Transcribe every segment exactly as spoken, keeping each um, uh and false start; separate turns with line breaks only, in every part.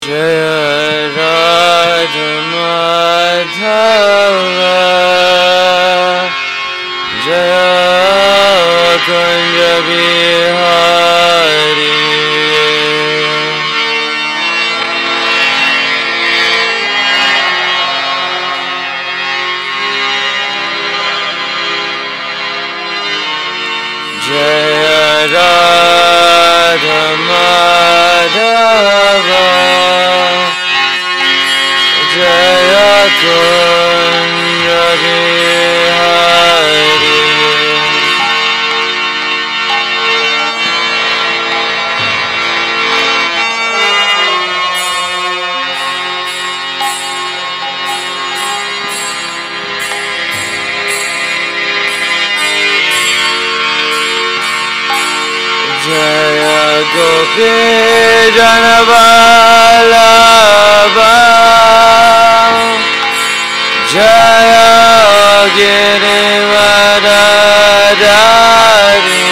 Jaya Radha Madhava Jaya Kunja Bihari Jaya Radha Madhava Jaya Kunja Bihari Jaya Gopi Janavallabha Jaya Girivardhari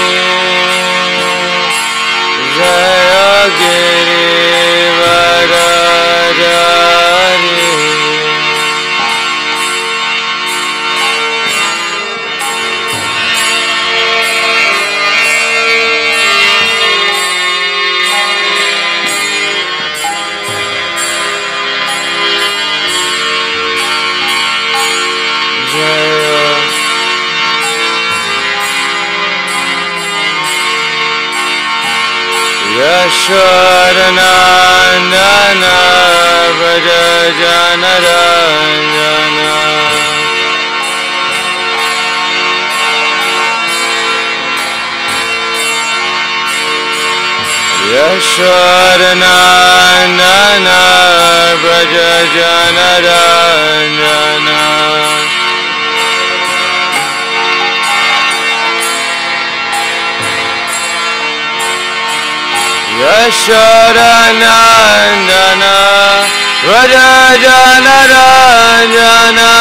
Jaya Girivardhari Yashodanandana Vraja Janaranjana Yashodanandana Vraja Janaranjana Yashodanandana Vraja Janaranjana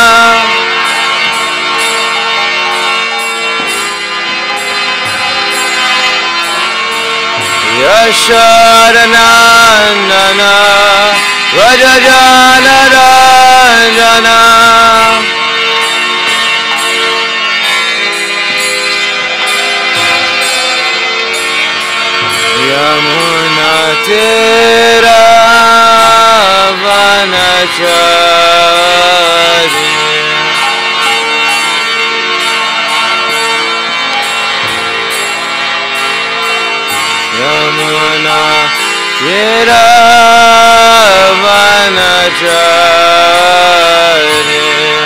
Yashodanandana Vraja Janaranjana Yamuna Tira Vanachari Yamuna Tira Vanachari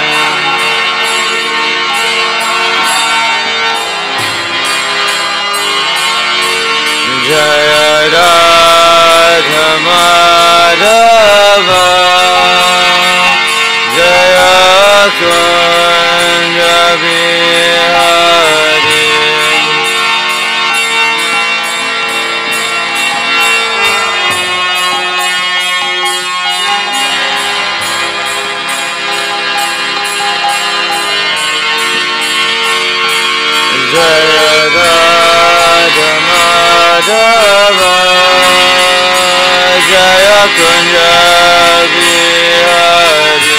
Jaya Radha Madhava Jaya Kunja Bihari Jaya Radha Madhava Jaya Kunja Bihari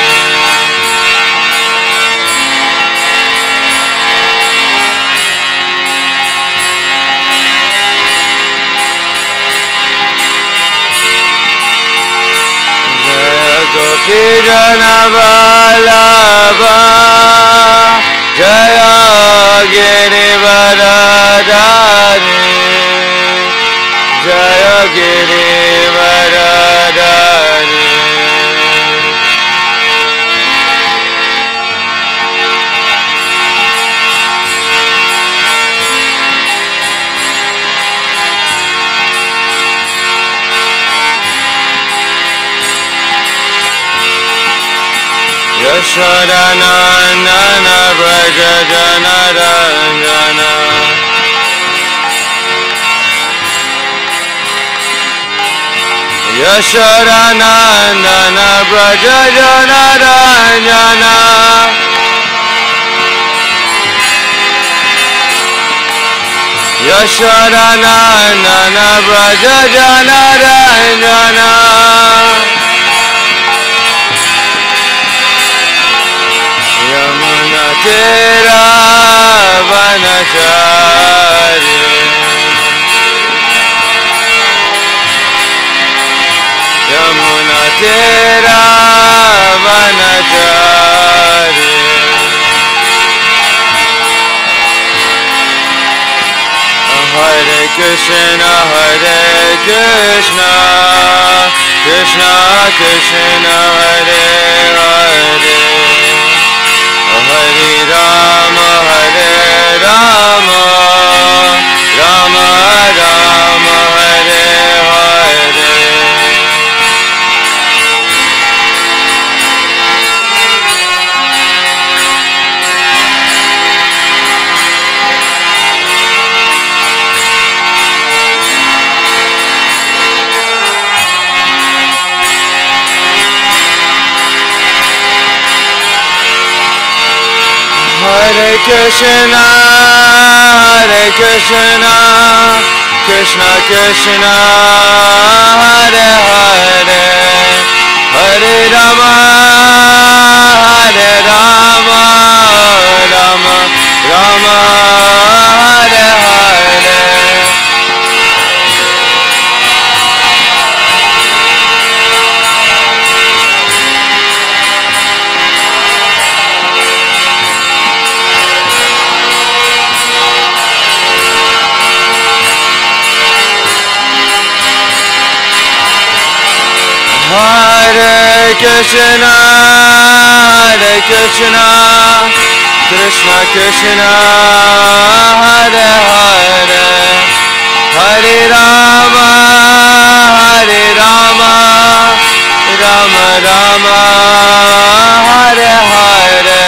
Jaya Gopi Janavallabha Jaya Girivardhari Jaya Girivardhari Yashodanandana Vraja Janaranjana Yashodanandana Vraja Janaranjana Yashodanandana Braja Janaranjana Yamuna Tira Vanachari Yamuna Tira Vanachari Hare Krishna, Hare Krishna, Krishna Krishna, Hare Hare, Hare Rama, Hare Rama, Rama Rama, Hare Hare. Hare Krishna, Hare Krishna, Krishna Krishna, Hare Hare, Hare Rama, Hare Rama, Rama Rama, Hare Hare. Hare Krishna, Hare Krishna, Krishna Krishna, Hare Hare, Hare Rama, Hare Rama, Rama Rama, Hare Hare.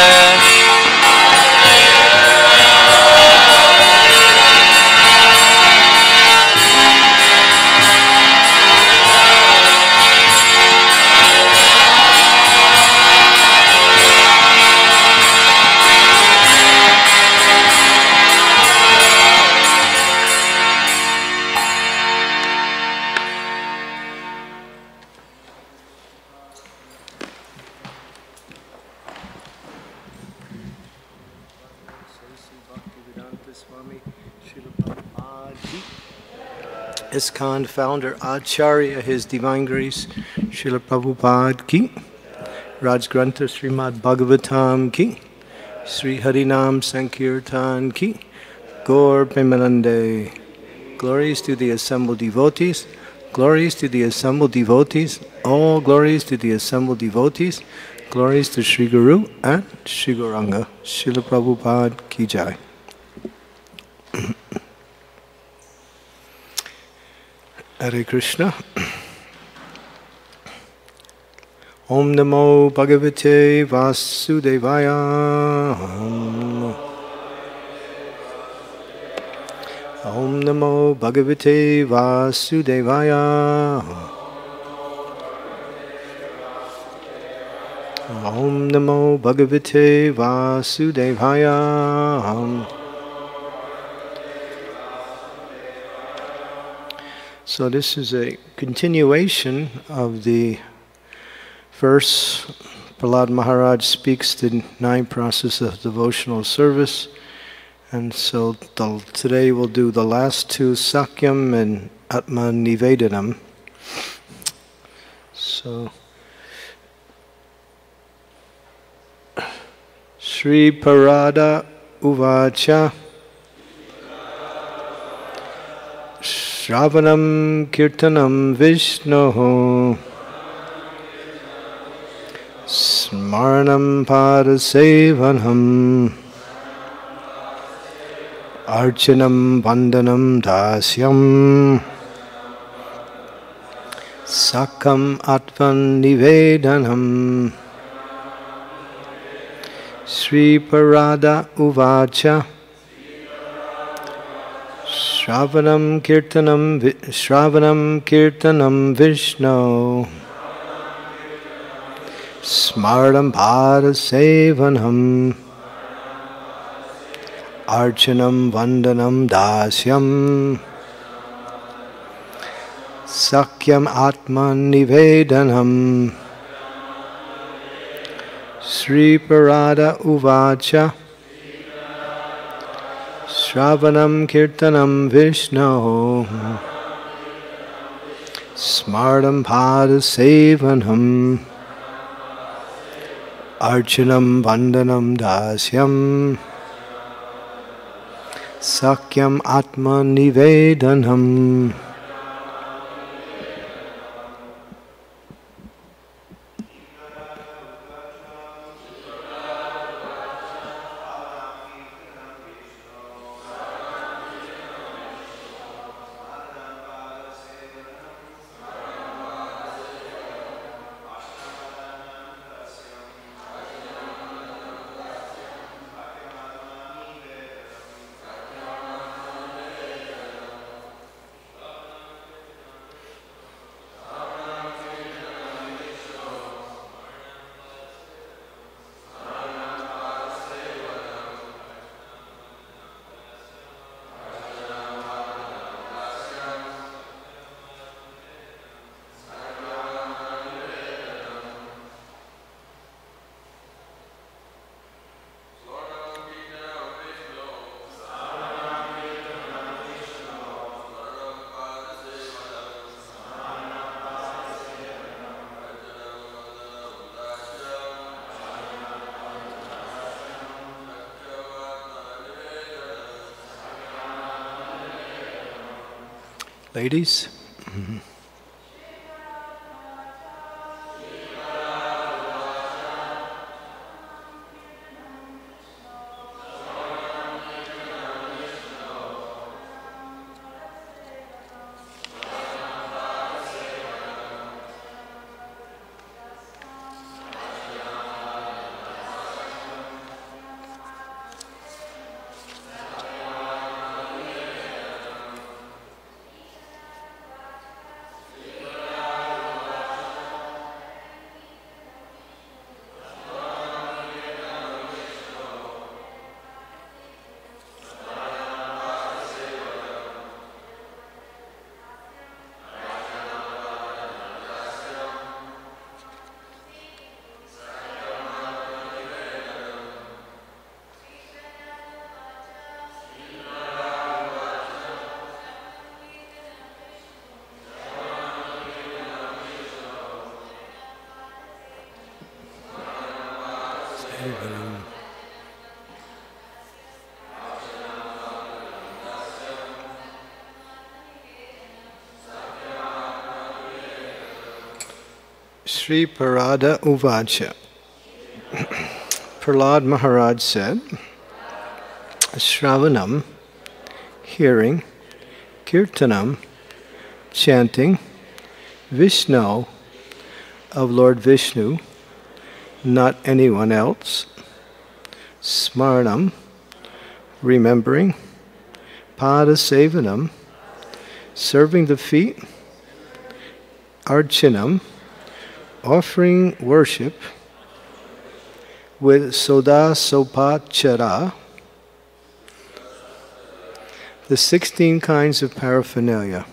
ISKCON founder Acharya, His Divine Grace, Srila Prabhupada ki, Raj Grantha Srimad Bhagavatam ki, Sri Harinam Sankirtan ki, Gaur Premanande. Glories to the assembled devotees, glories to the assembled devotees, all glories to the assembled devotees, glories to Sri Guru and Sri Gauranga, Srila Prabhupada ki jai. Hare Krishna. Om Namo Bhagavate Vasudevaya. Om Namo Bhagavate Vasudevaya. Om Namo Bhagavate Vasudevaya. So this is a continuation of the verse. Prahlad Maharaj speaks the nine processes of devotional service. And so the, today we'll do the last two, Sakyam and Atma Nivedanam. So, Sri Parada Uvacha Shravanam Kirtanam Vishnu Smaranam Padasevanam Archanam Vandanam Dasyam Sakam Atman Nivedanam. Sri Parada Uvacha Shravanam Kirtanam Shravanam Kirtanam Vishnu Smaranam Padasevanam Archanam Vandanam Dasyam Sakyam Atman Nivedanam Sri Parada Uvacha Shravanam Kirtanam Vishnu Smartam Pada Sevanam Archanam Vandanam Dasyam Sakyam Atma Nivedanam. Ladies? Mm-hmm. Sri Parada Uvacha. Prahlad Maharaj said, Shravanam, hearing, Kirtanam, chanting, Vishnu, of Lord Vishnu, not anyone else, Smarnam, remembering, Pada Sevanam, serving the feet, Archanam, offering worship with Soda Sopachara, the sixteen kinds of paraphernalia.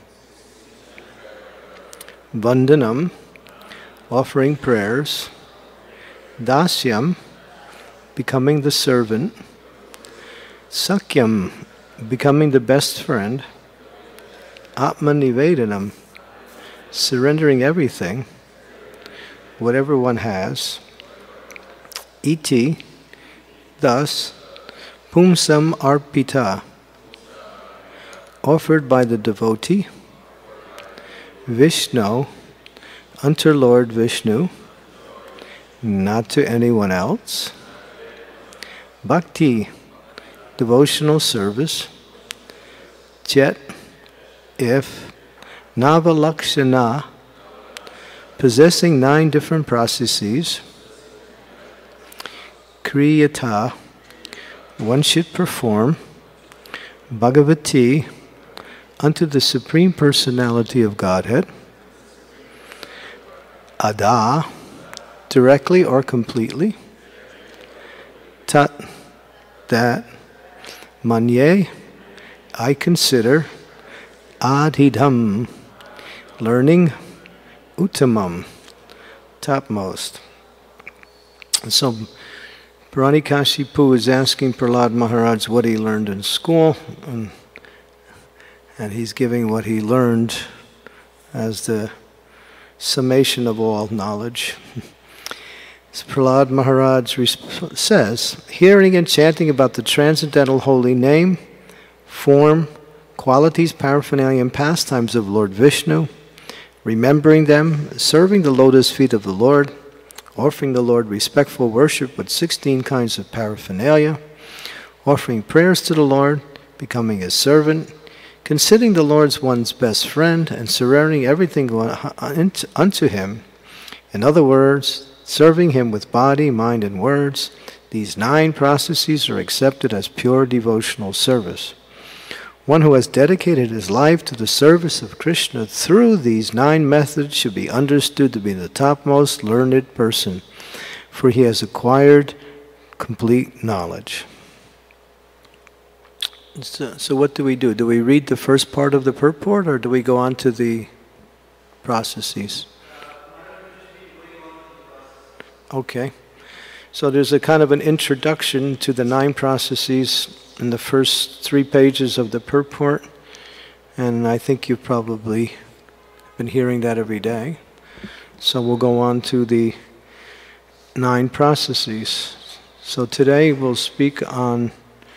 Vandanam, offering prayers. Dasyam, becoming the servant. Sakyam, becoming the best friend. Atmanivedanam, surrendering everything, whatever one has. Iti, thus, Pumsam Arpita, offered by the devotee. Vishnu, unto Lord Vishnu, not to anyone else. Bhakti, devotional service. Chet, if, Navalakshana, possessing nine different processes. Kriyata, one should perform. Bhagavati, unto the Supreme Personality of Godhead. Ada, directly or completely. Tat, that. Manye, I consider, adhidham, learning, uttamam, topmost. And so Bharadikashipu is asking Prahlad Maharaj what he learned in school, and, and he's giving what he learned as the summation of all knowledge. So Prahlad Maharaj says, hearing and chanting about the transcendental holy name, form, qualities, paraphernalia, and pastimes of Lord Vishnu, remembering them, serving the lotus feet of the Lord, offering the Lord respectful worship with sixteen kinds of paraphernalia, offering prayers to the Lord, becoming his servant, considering the Lord as one's best friend, and surrendering everything unto him. In other words, serving him with body, mind, and words. These nine processes are accepted as pure devotional service. One who has dedicated his life to the service of Krishna through these nine methods should be understood to be the topmost learned person, for he has acquired complete knowledge. So, so what do we do? Do we read the first part of the purport, or do we go on to the processes? Okay. So there's a kind of an introduction to the nine processes in the first three pages of the purport, and I think you've probably been hearing that every day. So we'll go on to the nine processes. So today we'll speak on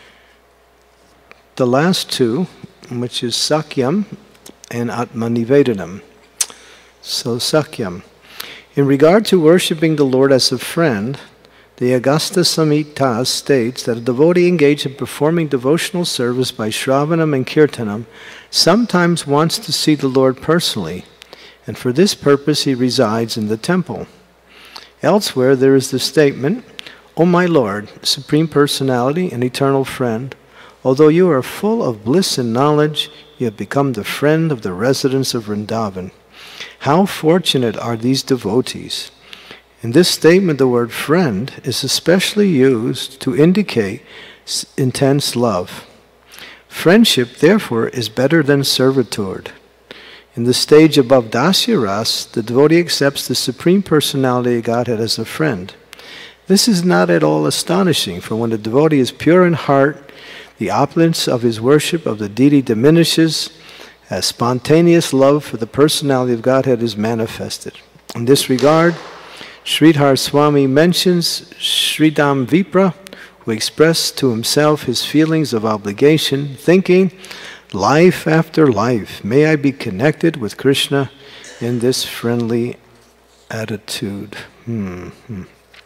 the last two, which is Sakyam and Atmanivedanam. So Sakyam. In regard to worshipping the Lord as a friend, the Agastya Samhita states that a devotee engaged in performing devotional service by Shravanam and Kirtanam sometimes wants to see the Lord personally, and for this purpose he resides in the temple. Elsewhere there is the statement, O my Lord, Supreme Personality and Eternal Friend, although you are full of bliss and knowledge, you have become the friend of the residents of Vrindavan. How fortunate are these devotees! In this statement, the word friend is especially used to indicate intense love. Friendship, therefore, is better than servitude. In the stage above Dasya Ras, the devotee accepts the Supreme Personality of Godhead as a friend. This is not at all astonishing, for when the devotee is pure in heart, the opulence of his worship of the deity diminishes, as spontaneous love for the personality of Godhead is manifested. In this regard, Sridhar Swami mentions Sridham Vipra, who expressed to himself his feelings of obligation, thinking, life after life, may I be connected with Krishna in this friendly attitude. Hmm. hmm.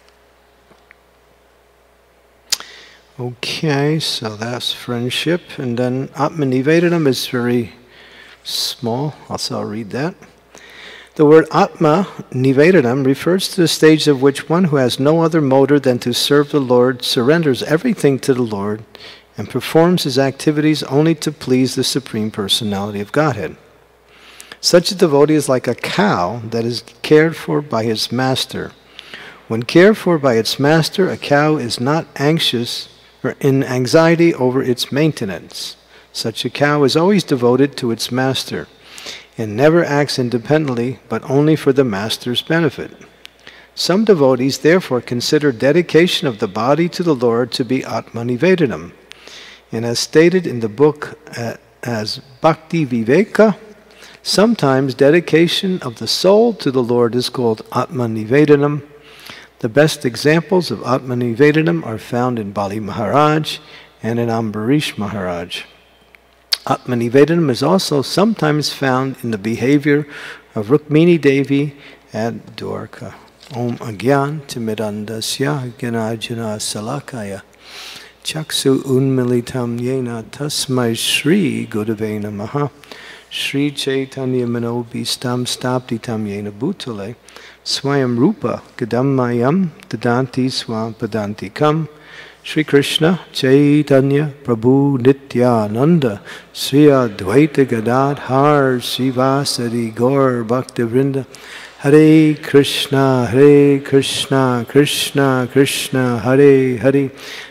Okay, so that's friendship. And then Atmanivedanam is very small, also I'll read that. The word Atma Nivedanam refers to the stage of which one who has no other motive than to serve the Lord surrenders everything to the Lord and performs his activities only to please the Supreme Personality of Godhead. Such a devotee is like a cow that is cared for by his master. When cared for by its master, a cow is not anxious or in anxiety over its maintenance. Such a cow is always devoted to its master and never acts independently, but only for the master's benefit. Some devotees therefore consider dedication of the body to the Lord to be Atmanivedanam. And as stated in the book uh, as Bhakti Viveka, sometimes dedication of the soul to the Lord is called Atmanivedanam. The best examples of Atmanivedanam are found in Bali Maharaj and in Ambarish Maharaj. Atmanivedanam is also sometimes found in the behavior of Rukmini Devi at Dwarka. Om Agyan Timidandasya Ganajana Salakaya Chaksu Unmilitam Yena Tasmai Shri Gurave Namaha Shri Chaitanya Manobhistam Staptitam Yena Bhutale Swayam Rupa Gadammayam Dadanti Swam Padantikam Shri Krishna Chaitanya Prabhu Nityananda Sri Advaita Gadadhar Srivasadi Gaur Bhaktivinoda Hare Krishna Hare Krishna Krishna Krishna Hare Hare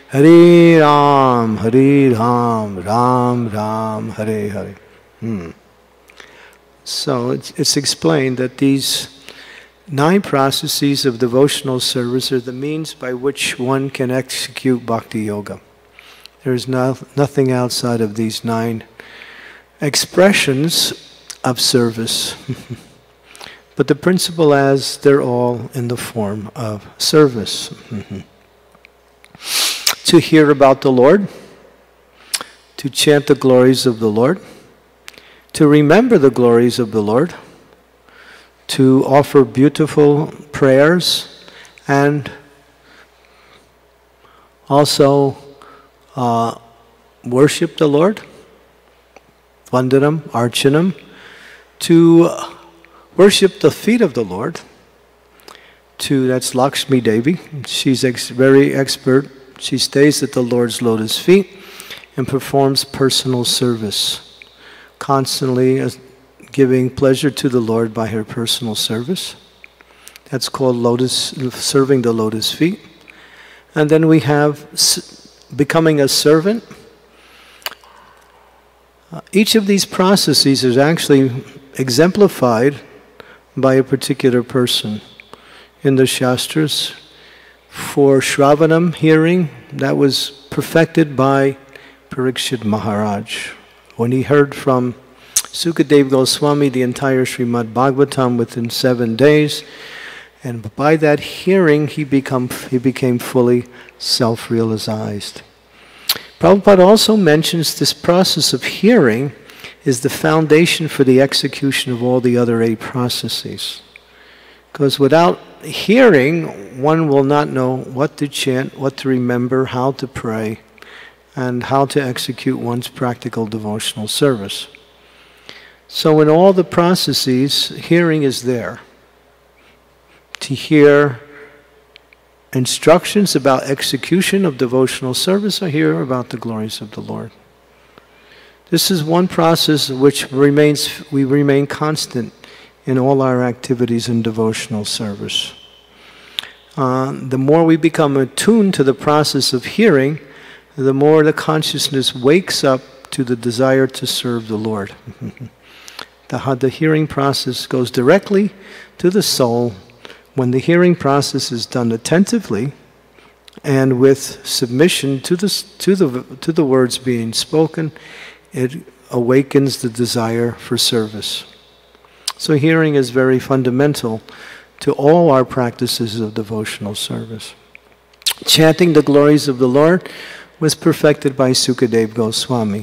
Hare Ram, Hare Ram, Ram Ram, Hare Hare. Hmm. So it's, it's explained that these nine processes of devotional service are the means by which one can execute bhakti yoga. There is no, nothing outside of these nine expressions of service. But the principle as they're all in the form of service. To hear about the Lord, to chant the glories of the Lord, to remember the glories of the Lord, to offer beautiful prayers, and also uh, worship the Lord, vandanam, archanam, to worship the feet of the Lord, to, that's Lakshmi Devi, she's ex very expert, she stays at the Lord's lotus feet and performs personal service, constantly uh, giving pleasure to the Lord by her personal service. That's called lotus, serving the lotus feet. And then we have becoming a servant. Uh, each of these processes is actually exemplified by a particular person. In the Shastras, for Shravanam, hearing, that was perfected by Parikshit Maharaj. When he heard from Sukadeva Goswami the entire Srimad Bhagavatam within seven days, and by that hearing he, become, he became fully self-realized. Prabhupada also mentions this process of hearing is the foundation for the execution of all the other eight processes. Because without hearing, one will not know what to chant, what to remember, how to pray, and how to execute one's practical devotional service. So in all the processes, hearing is there. To hear instructions about execution of devotional service, or hear about the glories of the Lord. This is one process which remains, we remain constant in all our activities in devotional service. Uh, the more we become attuned to the process of hearing, the more the consciousness wakes up to the desire to serve the Lord. the, the hearing process goes directly to the soul. When the hearing process is done attentively and with submission to the, to the, to the words being spoken, it awakens the desire for service. So hearing is very fundamental to all our practices of devotional service. Chanting the glories of the Lord was perfected by Sukadeva Goswami,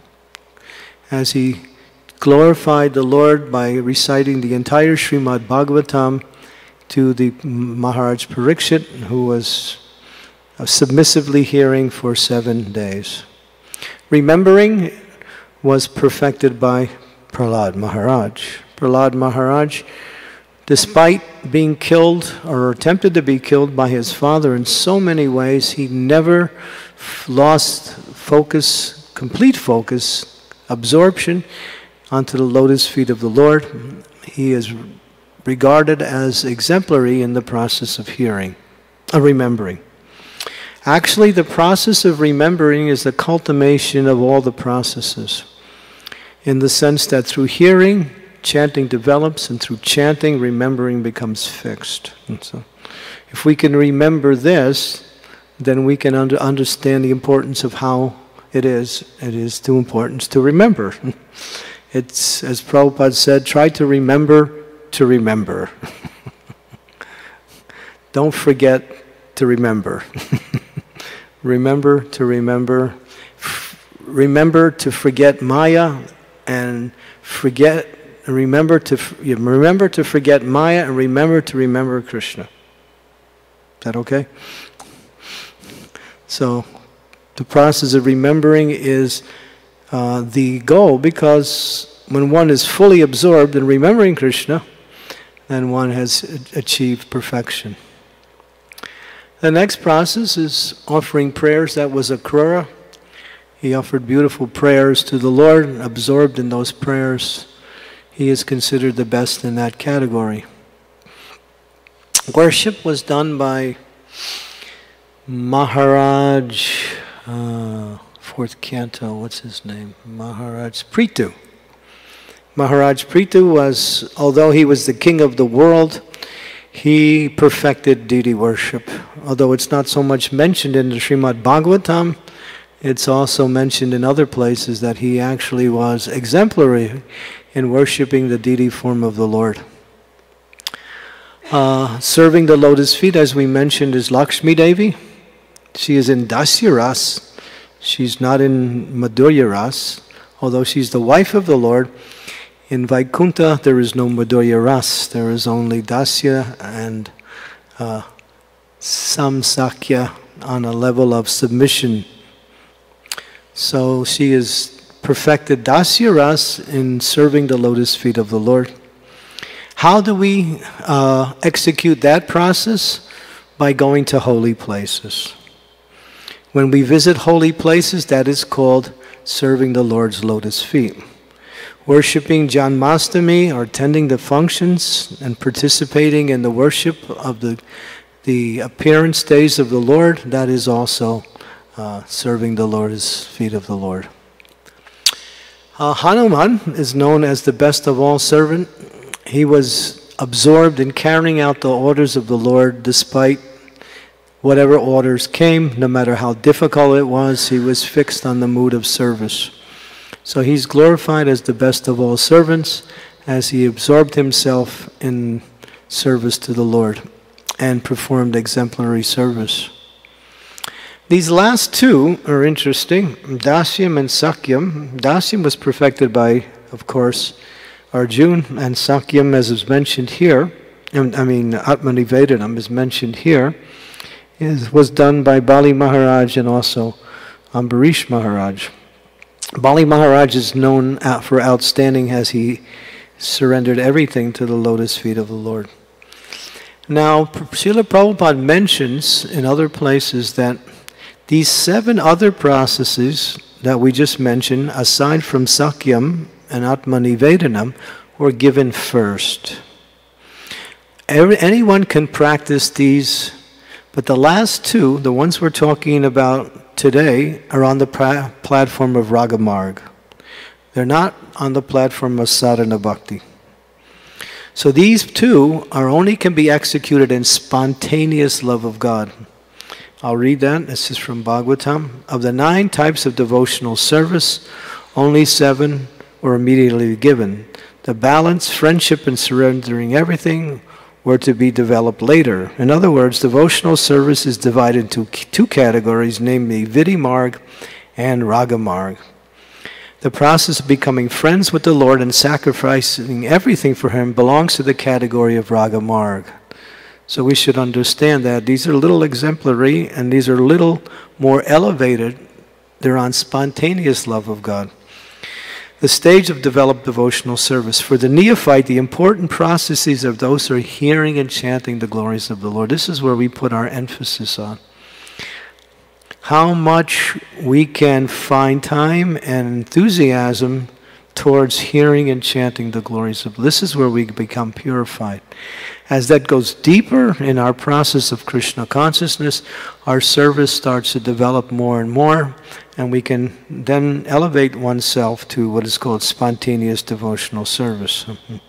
as he glorified the Lord by reciting the entire Srimad Bhagavatam to the Maharaj Parikshit, who was submissively hearing for seven days. Remembering was perfected by Prahlad Maharaj. Prahlad Maharaj, despite being killed or attempted to be killed by his father in so many ways, he never lost focus, complete focus, absorption onto the lotus feet of the Lord. He is regarded as exemplary in the process of hearing, of remembering. Actually, the process of remembering is the culmination of all the processes, in the sense that through hearing, chanting develops, and through chanting, remembering becomes fixed. And so, if we can remember this, then we can under, understand the importance of how it is. It is too important to remember. It's, as Prabhupada said, try to remember to remember. Don't forget to remember. Remember to remember. Remember to forget Maya, and forget. Remember to remember to forget Maya, and remember to remember Krishna. Is that okay? So, the process of remembering is uh, the goal, because when one is fully absorbed in remembering Krishna, then one has achieved perfection. The next process is offering prayers. That was Akrura. He offered beautiful prayers to the Lord, and absorbed in those prayers, he is considered the best in that category. Worship was done by Maharaj, uh, fourth canto, what's his name? Maharaj Prithu. Maharaj Prithu was, although he was the king of the world, he perfected deity worship. Although it's not so much mentioned in the Srimad Bhagavatam, it's also mentioned in other places that he actually was exemplary in worshipping the deity form of the Lord. Uh, serving the lotus feet, as we mentioned, is Lakshmi Devi. She is in Dasya Ras. She's not in Madhurya Ras, although she's the wife of the Lord. In Vaikuntha, there is no Madhurya Ras. There is only Dasya and uh, Samsakya on a level of submission. So she is perfected Dasya Ras in serving the lotus feet of the Lord. How do we uh, execute that process? By going to holy places. When we visit holy places, that is called serving the Lord's lotus feet. Worshipping Janmastami or attending the functions and participating in the worship of the, the appearance days of the Lord, that is also uh, serving the lotus feet of the Lord. Uh, Hanuman is known as the best of all servant. He was absorbed in carrying out the orders of the Lord despite whatever orders came, no matter how difficult it was, he was fixed on the mood of service. So he's glorified as the best of all servants as he absorbed himself in service to the Lord and performed exemplary service. These last two are interesting, Dasyam and Sakyam. Dasyam was perfected by, of course, Arjuna, and Sakyam, as is mentioned here, I mean Atmanivedanam is mentioned here, is, was done by Bali Maharaj and also Ambarish Maharaj. Bali Maharaj is known for outstanding as he surrendered everything to the lotus feet of the Lord. Now, Srila Prabhupada mentions in other places that these seven other processes that we just mentioned, aside from Sakyam and Atmanivedanam, were given first. Every, anyone can practice these, but the last two, the ones we're talking about today, are on the pra platform of Ragamarg. They're not on the platform of Sadhana Bhakti. So these two are only can be executed in spontaneous love of God. I'll read that. This is from Bhagavatam. Of the nine types of devotional service, only seven were immediately given. The balance, friendship, and surrendering everything were to be developed later. In other words, devotional service is divided into two categories, namely Vidhi Marg and Raga Marg. The process of becoming friends with the Lord and sacrificing everything for Him belongs to the category of Raga Marg. So we should understand that these are a little exemplary and these are a little more elevated. They're on spontaneous love of God. The stage of developed devotional service. For the neophyte, the important processes of those who are hearing and chanting the glories of the Lord. This is where we put our emphasis on. How much we can find time and enthusiasm towards hearing and chanting the glories of. This is where we become purified. As that goes deeper in our process of Krishna consciousness, our service starts to develop more and more, and we can then elevate oneself to what is called spontaneous devotional service.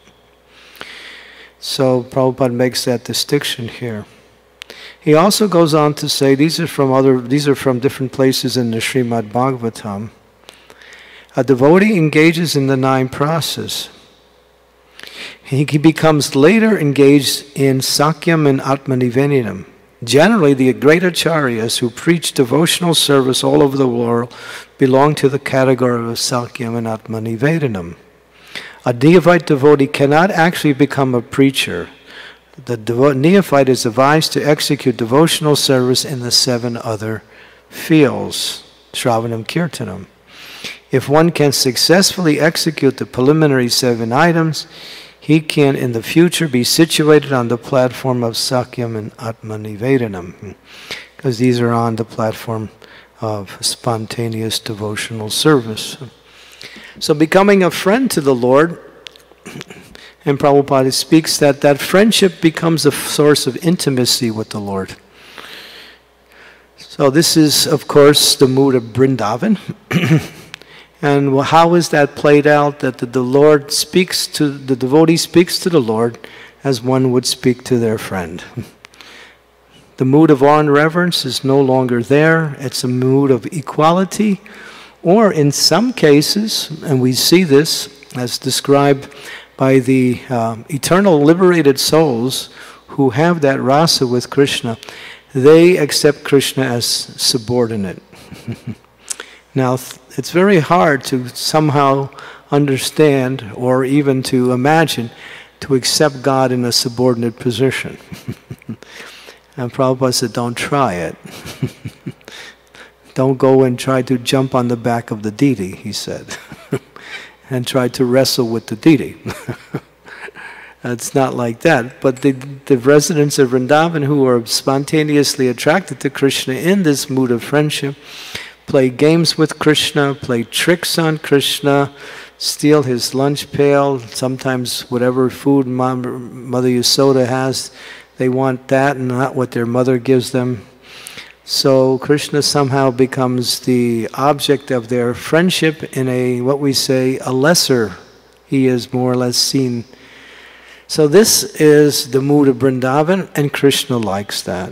So Prabhupada makes that distinction here. He also goes on to say, these are from other, these are from different places in the Srimad Bhagavatam. A devotee engages in the nine process. He becomes later engaged in Sakyam and Atmanivedanam. Generally, the great acharyas who preach devotional service all over the world belong to the category of Sakyam and Atmanivedanam. A neophyte devotee cannot actually become a preacher. The neophyte is advised to execute devotional service in the seven other fields, Shravanam Kirtanam. If one can successfully execute the preliminary seven items, he can in the future be situated on the platform of Sakyam and Atmanivedanam, because these are on the platform of spontaneous devotional service. So becoming a friend to the Lord, and Prabhupada speaks that that friendship becomes a source of intimacy with the Lord. So this is, of course, the mood of Vrindavan. And how is that played out? That the, the Lord speaks to, the devotee speaks to the Lord as one would speak to their friend. The mood of awe and reverence is no longer there. It's a mood of equality. Or in some cases, and we see this as described by the uh, eternal liberated souls who have that rasa with Krishna, they accept Krishna as subordinate. Now, it's very hard to somehow understand or even to imagine to accept God in a subordinate position. And Prabhupada said, don't try it. Don't go and try to jump on the back of the deity, he said, and try to wrestle with the deity. It's not like that. But the, the residents of Vrindavan who are spontaneously attracted to Krishna in this mood of friendship play games with Krishna, play tricks on Krishna, steal his lunch pail, sometimes whatever food Mom, Mother Yasoda has, they want that and not what their mother gives them. So Krishna somehow becomes the object of their friendship in a, what we say, a lesser. He is more or less seen. So this is the mood of Vrindavan, and Krishna likes that.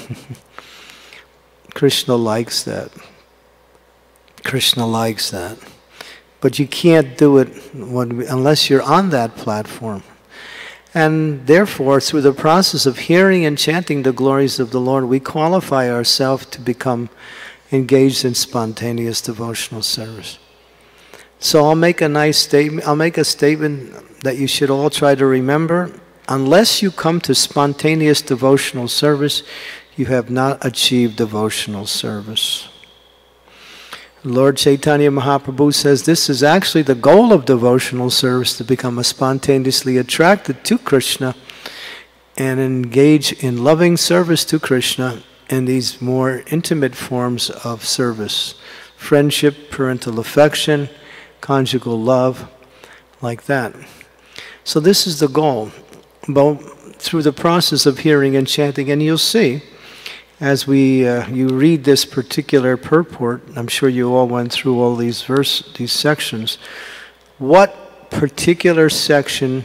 Krishna likes that. Krishna likes that. But you can't do it when, unless you're on that platform. And therefore, through the process of hearing and chanting the glories of the Lord, we qualify ourselves to become engaged in spontaneous devotional service. So I'll make a nice statement. I'll make a statement that you should all try to remember. Unless you come to spontaneous devotional service, you have not achieved devotional service. Lord Chaitanya Mahaprabhu says this is actually the goal of devotional service, to become a spontaneously attracted to Krishna and engage in loving service to Krishna in these more intimate forms of service. Friendship, parental affection, conjugal love, like that. So this is the goal. But through the process of hearing and chanting, and you'll see, as we uh, you read this particular purport, I'm sure you all went through all these verse, these sections. What particular section?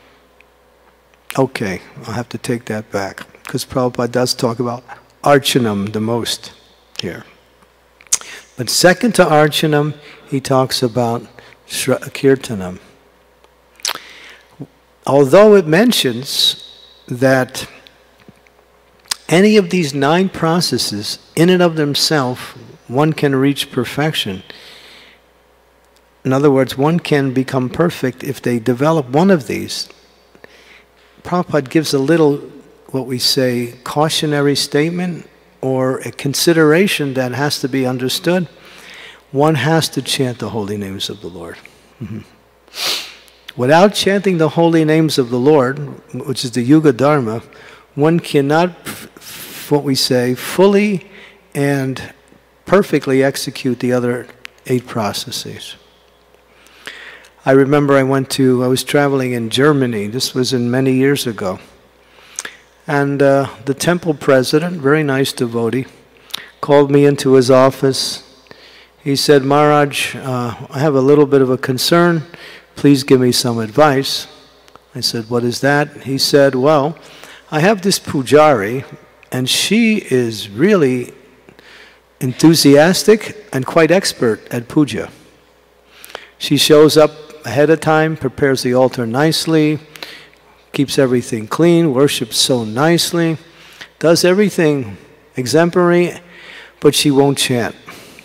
Okay, I'll have to take that back, because Prabhupada does talk about Archanam the most here. But second to Archanam, he talks about Kirtanam. Although it mentions that any of these nine processes, in and of themselves, one can reach perfection. In other words, one can become perfect if they develop one of these. Prabhupada gives a little, what we say, cautionary statement or a consideration that has to be understood. One has to chant the holy names of the Lord. Mm-hmm. Without chanting the holy names of the Lord, which is the Yuga Dharma, one cannot, what we say, fully and perfectly execute the other eight processes. I remember I went to, I was traveling in Germany. This was in many years ago. And uh, the temple president, very nice devotee, called me into his office. He said, Maharaj, uh, I have a little bit of a concern. Please give me some advice. I said, what is that? He said, well, I have this pujari, and she is really enthusiastic and quite expert at puja. She shows up ahead of time, prepares the altar nicely, keeps everything clean, worships so nicely, does everything exemplary, but she won't chant.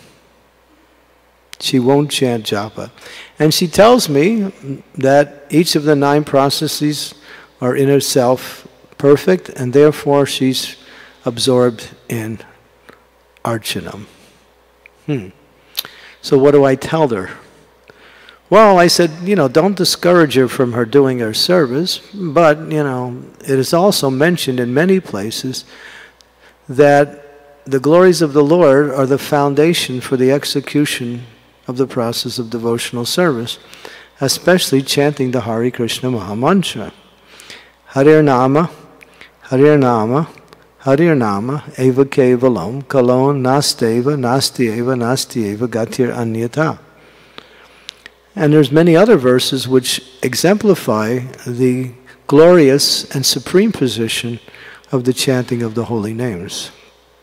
She won't chant japa. And she tells me that each of the nine processes are in herself perfect, and therefore she's absorbed in Archanam. Hmm. So what do I tell her? Well, I said, you know, don't discourage her from her doing her service, but, you know, it is also mentioned in many places that the glories of the Lord are the foundation for the execution of the process of devotional service, especially chanting the Hare Krishna Mahamantra. Harir Nama, Harir Nama, Harirnama eva kevalam kalon nasteva nastieva nastieva gatir anyata. And there's many other verses which exemplify the glorious and supreme position of the chanting of the holy names.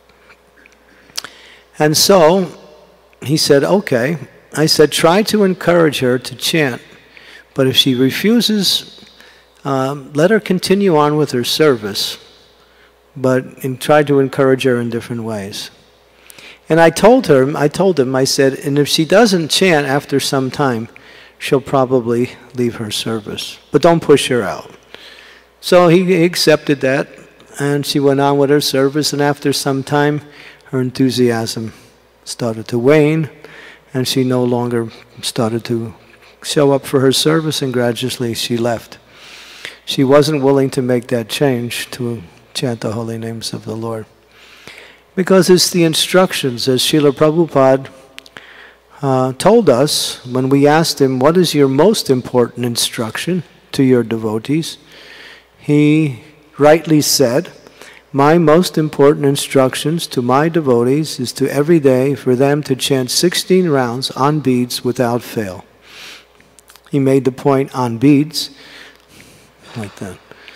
And so he said, okay. I said, try to encourage her to chant, but if she refuses, um, let her continue on with her service, but and try to encourage her in different ways. And I told her, I told him, I said, and if she doesn't chant after some time, she'll probably leave her service, but don't push her out. So he, he accepted that, and she went on with her service, and after some time, her enthusiasm started to wane, and she no longer started to show up for her service, and gradually she left. She wasn't willing to make that change to chant the holy names of the Lord. Because it's the instructions, as Srila Prabhupada uh, told us when we asked him, what is your most important instruction to your devotees? He rightly said, my most important instructions to my devotees is to every day for them to chant sixteen rounds on beads without fail. He made the point on beads, like that.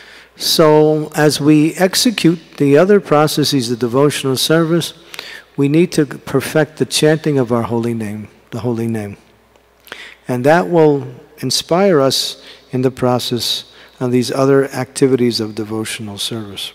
So as we execute the other processes of devotional service, we need to perfect the chanting of our holy name, the holy name. And that will inspire us in the process of these other activities of devotional service.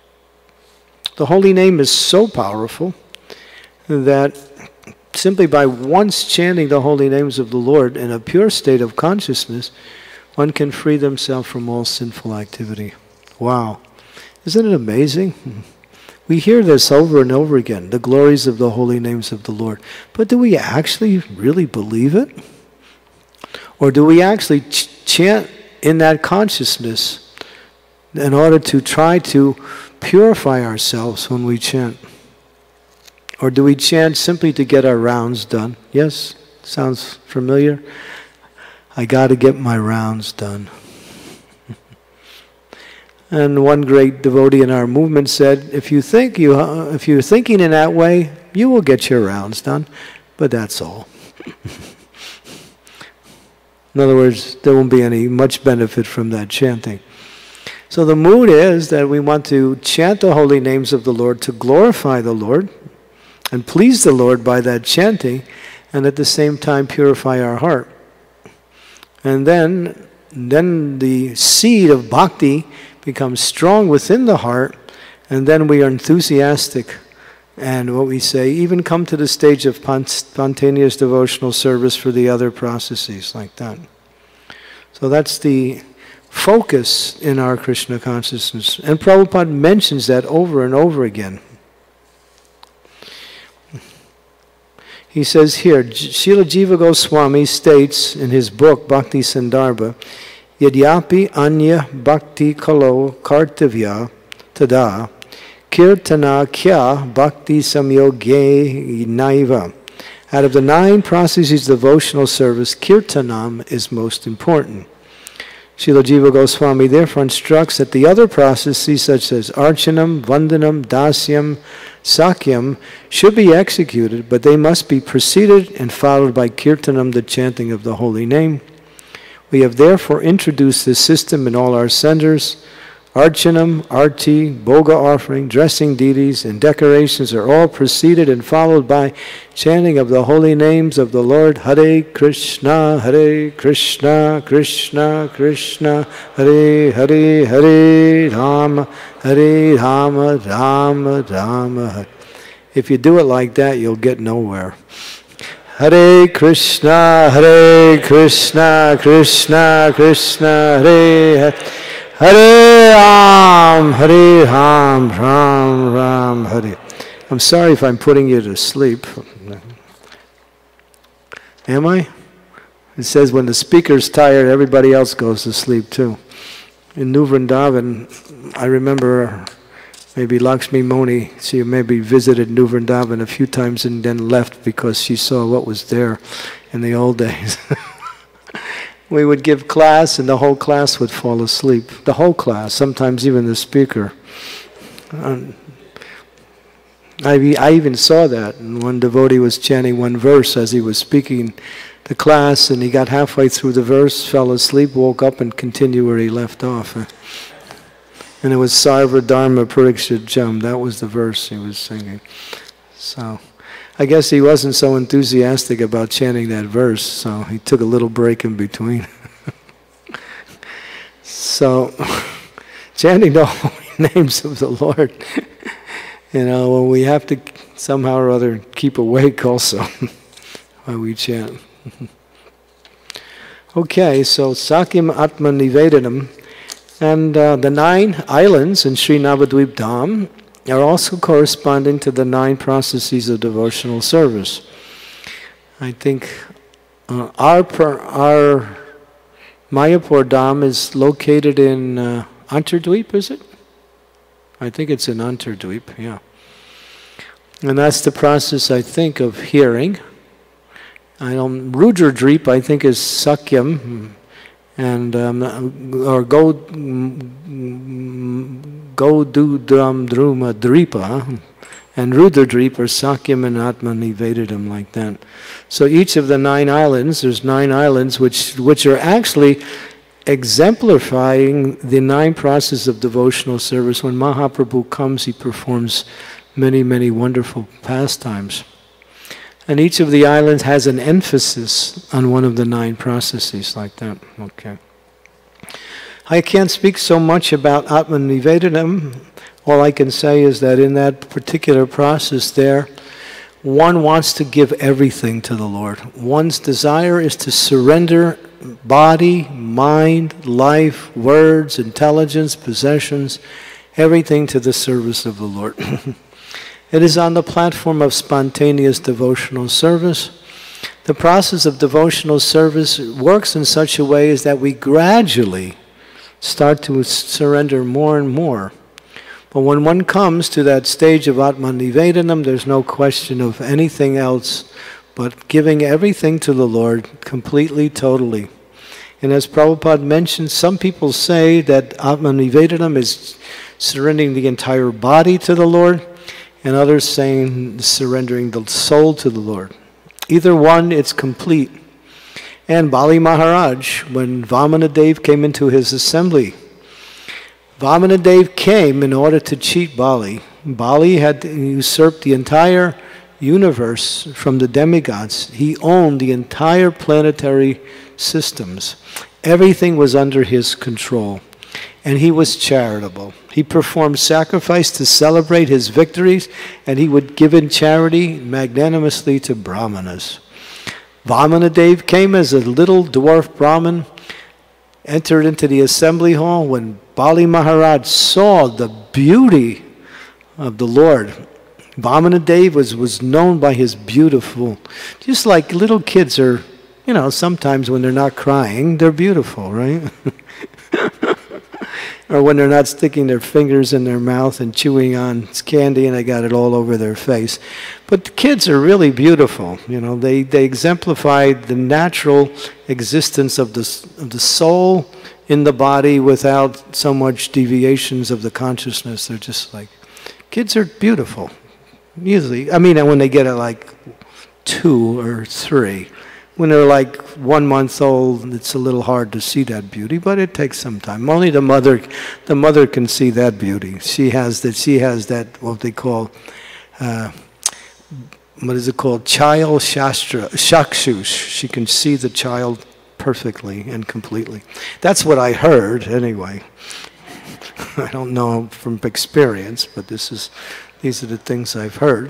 The holy name is so powerful that simply by once chanting the holy names of the Lord in a pure state of consciousness, one can free themselves from all sinful activity. Wow. Isn't it amazing? We hear this over and over again, the glories of the holy names of the Lord. But do we actually really believe it? Or do we actually ch chant in that consciousness in order to try to purify ourselves when we chant? Or do we chant simply to get our rounds done? Yes? Sounds familiar? I got to get my rounds done. And one great devotee in our movement said, if you think you, uh, if you're thinking in that way, you will get your rounds done. But that's all. In other words, there won't be any much benefit from that chanting. So the mood is that we want to chant the holy names of the Lord to glorify the Lord and please the Lord by that chanting, and at the same time purify our heart. And then, then the seed of bhakti becomes strong within the heart, and then we are enthusiastic and what we say, even come to the stage of spontaneous devotional service for the other processes like that. So that's the focus in our Krishna consciousness. And Prabhupada mentions that over and over again. He says here, Srila Jiva Goswami states in his book, Bhakti Sandarbha, Yadyapi anya bhakti kalo kartavya tada kirtana kya bhakti samyoge naiva. Out of the nine processes of devotional service, kirtanam is most important. Srila Jiva Goswami therefore instructs that the other processes such as archanam, vandanam, dasyam, sakyam should be executed, but they must be preceded and followed by kirtanam, the chanting of the holy name. We have therefore introduced this system in all our centers. Archanam, arti, boga offering, dressing deities, and decorations are all preceded and followed by chanting of the holy names of the Lord. Hare Krishna, Hare Krishna, Krishna Krishna, Hare Hare, Hare Rama, Hare Rama, Rama Rama, Hare. If you do it like that, you'll get nowhere. Hare Krishna, Hare Krishna, Krishna Krishna, Hare Hare. Hare Ram, Hare Ram, Ram Ram, Hare. I'm sorry if I'm putting you to sleep. Am I? It says when the speaker's tired, everybody else goes to sleep too. In New Vrindavan, I remember maybe Lakshmi Moni, she maybe visited New Vrindavan a few times and then left because she saw what was there in the old days. We would give class and the whole class would fall asleep. The whole class, sometimes even the speaker. Um, I, I even saw that. And one devotee was chanting one verse as he was speaking to class, and he got halfway through the verse, fell asleep, woke up, and continued where he left off. And it was Sarva Dharma Parikshit Jam. That was the verse he was singing. So I guess he wasn't so enthusiastic about chanting that verse, so he took a little break in between. So, chanting the holy names of the Lord, you know, well, we have to somehow or other keep awake also while we chant. Okay, so Sakyam Atma Nivedanam, and uh, the nine islands in Sri Navadvip Dham are also corresponding to the nine processes of devotional service. I think uh, our, per, our Mayapur Dham is located in uh, Antardvip, is it? I think it's in Antardvip, yeah. And that's the process, I think, of hearing. I don't, Rudradvip, I think, is Sakyam, and um, or go go do dram druma dripa, and Rudradvip are Sakyam and Atma Nivedadam, like that. So each of the nine islands, there's nine islands which which are actually exemplifying the nine processes of devotional service. When Mahaprabhu comes, he performs many, many wonderful pastimes. And each of the islands has an emphasis on one of the nine processes, like that. Okay. I can't speak so much about Atman Nivedanam. All I can say is that in that particular process there, one wants to give everything to the Lord. One's desire is to surrender body, mind, life, words, intelligence, possessions, everything to the service of the Lord. It is on the platform of spontaneous devotional service. The process of devotional service works in such a way as that we gradually start to surrender more and more. But when one comes to that stage of Atman Nivedanam, there's no question of anything else but giving everything to the Lord completely, totally. And as Prabhupada mentioned, some people say that Atman Nivedanam is surrendering the entire body to the Lord, and others saying surrendering the soul to the Lord. Either one, it's complete. And Bali Maharaj, when Vamanadev came into his assembly, Vamanadev came in order to cheat Bali. Bali had usurped the entire universe from the demigods. He owned the entire planetary systems. Everything was under his control. And he was charitable. He performed sacrifice to celebrate his victories, and he would give in charity magnanimously to Brahmanas. Vamanadev came as a little dwarf Brahmin, entered into the assembly hall. When Bali Maharaj saw the beauty of the Lord, Vamanadev was, was known by his beautiful, just like little kids are, you know, sometimes when they're not crying, they're beautiful, right? Or when they're not sticking their fingers in their mouth and chewing on candy and they got it all over their face. But the kids are really beautiful. You know, they, they exemplify the natural existence of the, of the soul in the body without so much deviations of the consciousness. They're just like, kids are beautiful. Usually, I mean, when they get at like two or three. When they're like one month old, it's a little hard to see that beauty, but it takes some time. Only the mother, the mother can see that beauty. She has that. She has that. What they call, uh, what is it called? Child shastra, shakshus. She can see the child perfectly and completely. That's what I heard, anyway. I don't know from experience, but this is, these are the things I've heard.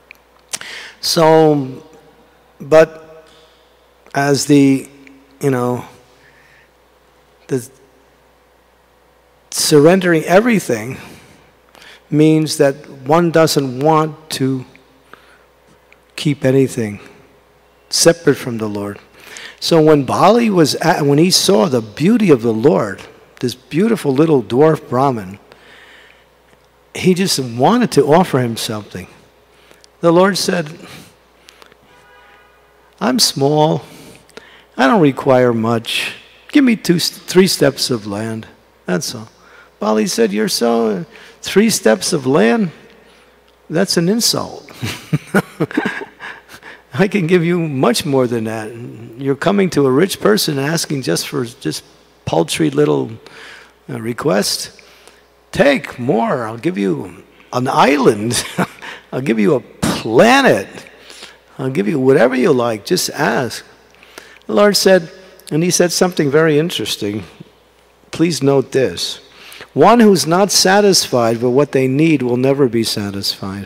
So, but. As the, you know, the surrendering everything means that one doesn't want to keep anything separate from the Lord. So when Bali was, at, when he saw the beauty of the Lord, this beautiful little dwarf Brahmin, he just wanted to offer him something. The Lord said, I'm small. I don't require much. Give me two, three steps of land. That's all. Bali said, you're so, three steps of land? That's an insult. I can give you much more than that. You're coming to a rich person asking just for just paltry little uh, request. Take more. I'll give you an island. I'll give you a planet. I'll give you whatever you like. Just ask. The Lord said, and he said something very interesting. Please note this. One who's not satisfied with what they need will never be satisfied.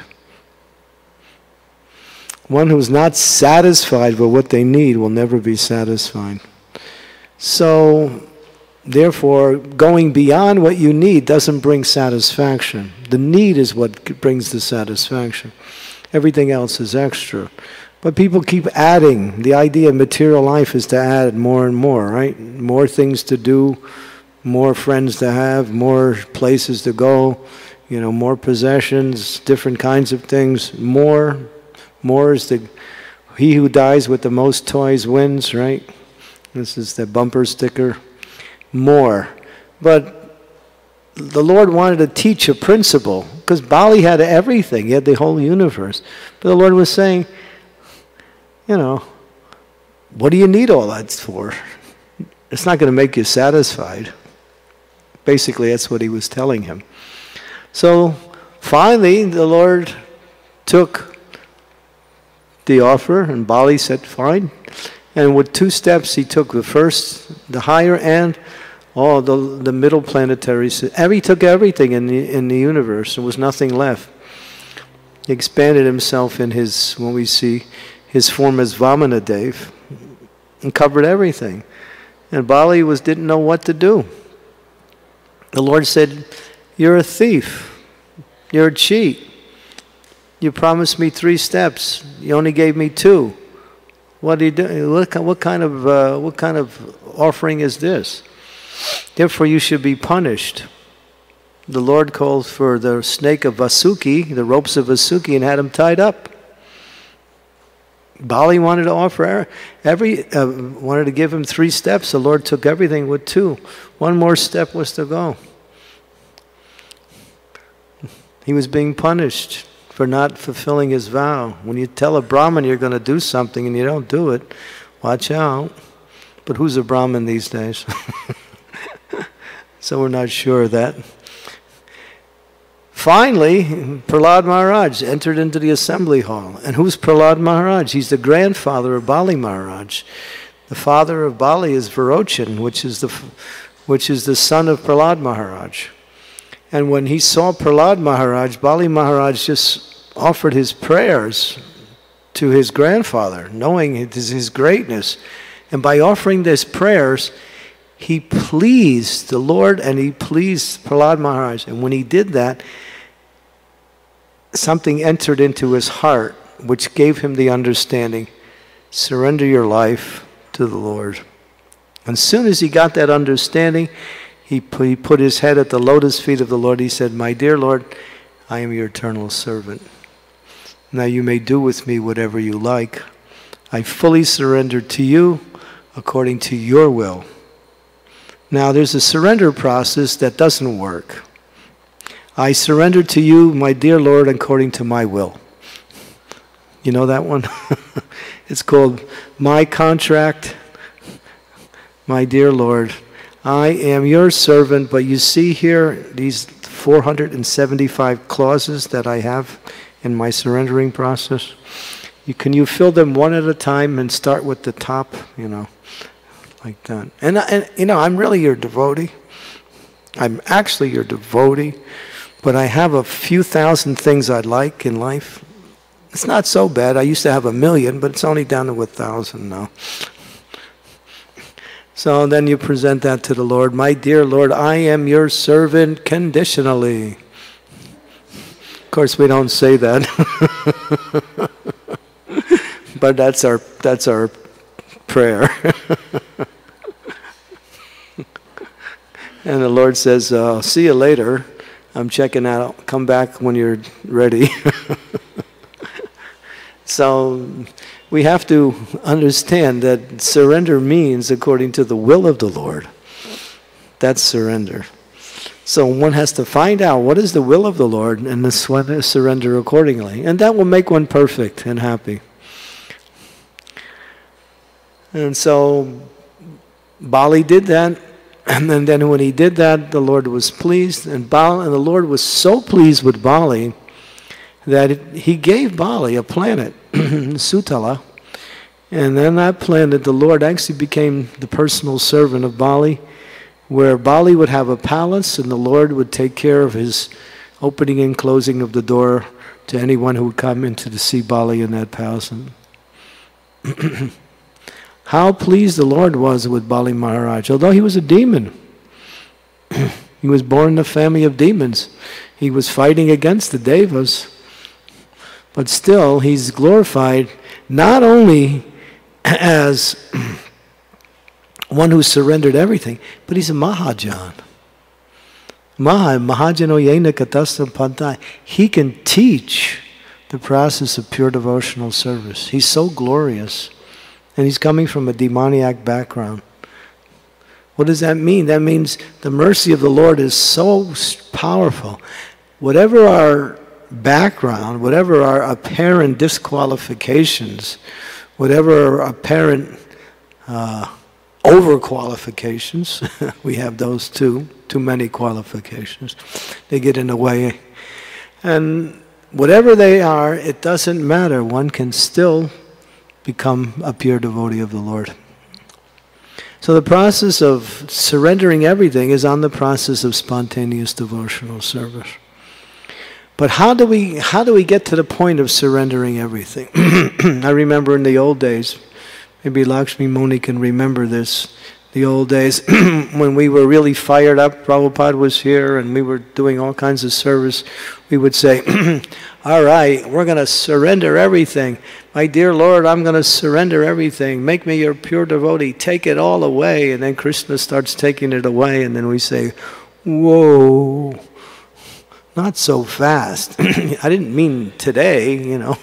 One who's not satisfied with what they need will never be satisfied. So, therefore, going beyond what you need doesn't bring satisfaction. The need is what brings the satisfaction. Everything else is extra. But people keep adding. The idea of material life is to add more and more, right? More things to do, more friends to have, more places to go, you know, more possessions, different kinds of things. More, more is the, he who dies with the most toys wins, right? This is the bumper sticker. More. But the Lord wanted to teach a principle, because Bali had everything. He had the whole universe. But the Lord was saying, you know, what do you need all that for? It's not going to make you satisfied. Basically, that's what he was telling him. So, finally, the Lord took the offer, and Bali said, fine. And with two steps, he took the first, the higher end, all the, the middle planetaries. He took everything in the, in the universe. There was nothing left. He expanded himself in his, when we see, his form as Vamanadev, and covered everything. And Bali was, didn't know what to do. The Lord said, you're a thief. You're a cheat. You promised me three steps. You only gave me two. What do you do? What, what kind of uh, what kind of offering is this? Therefore, you should be punished. The Lord called for the snake of Vasuki, the ropes of Vasuki, and had him tied up. Bali wanted to offer every, uh, wanted to give him three steps. The Lord took everything with two. One more step was to go. He was being punished for not fulfilling his vow. When you tell a Brahmin you're going to do something and you don't do it, watch out. But who's a Brahmin these days? So we're not sure of that. Finally, Prahlad Maharaj entered into the assembly hall. And who's Prahlad Maharaj? He's the grandfather of Bali Maharaj. The father of Bali is Virochan, which is the, which is the son of Prahlad Maharaj. And when he saw Prahlad Maharaj, Bali Maharaj just offered his prayers to his grandfather, knowing his, his greatness. And by offering these prayers, he pleased the Lord and he pleased Prahlad Maharaj. And when he did that, something entered into his heart which gave him the understanding, surrender your life to the Lord. And as soon as he got that understanding, he put, he put his head at the lotus feet of the Lord. He said, my dear Lord, I am your eternal servant. Now you may do with me whatever you like. I fully surrender to you according to your will. Now there's a surrender process that doesn't work. I surrender to you, my dear Lord, according to my will. You know that one? It's called My Contract. My dear Lord, I am your servant, but you see here these four hundred seventy-five clauses that I have in my surrendering process. You, can you fill them one at a time and start with the top, you know, like that. And, and you know, I'm really your devotee. I'm actually your devotee. But I have a few thousand things I'd like in life. It's not so bad. I used to have a million, but it's only down to a thousand now. So then you present that to the Lord. My dear Lord, I am your servant conditionally. Of course, we don't say that. But that's our, that's our prayer. And the Lord says, uh, see you later. I'm checking out. Come back when you're ready. So we have to understand that surrender means according to the will of the Lord. That's surrender. So one has to find out what is the will of the Lord and then surrender accordingly. And that will make one perfect and happy. And so Bali did that. And then, then when he did that, the Lord was pleased. And, Bali, and the Lord was so pleased with Bali that it, he gave Bali a planet, Sutala. And then that planet, the Lord actually became the personal servant of Bali, where Bali would have a palace and the Lord would take care of his opening and closing of the door to anyone who would come in to see Bali in that palace. How pleased the Lord was with Bali Maharaj, although he was a demon. He was born in a family of demons. He was fighting against the Devas. But still, he's glorified not only as one who surrendered everything, but he's a Mahajan. Maha, Mahajano Yena Katasam Pantai. He can teach the process of pure devotional service. He's so glorious. And he's coming from a demoniac background. What does that mean? That means the mercy of the Lord is so powerful. Whatever our background, whatever our apparent disqualifications, whatever our apparent uh, overqualifications, we have those too, too many qualifications. They get in the way. And whatever they are, it doesn't matter. One can still become a pure devotee of the Lord. So the process of surrendering everything is on the process of spontaneous devotional service. But how do we how do we get to the point of surrendering everything? I remember in the old days, maybe Lakshmi Muni can remember this, the old days when we were really fired up, Prabhupada was here and we were doing all kinds of service, we would say, all right, we're going to surrender everything. My dear Lord, I'm going to surrender everything. Make me your pure devotee. Take it all away. And then Krishna starts taking it away and then we say, whoa, not so fast. I didn't mean today, you know.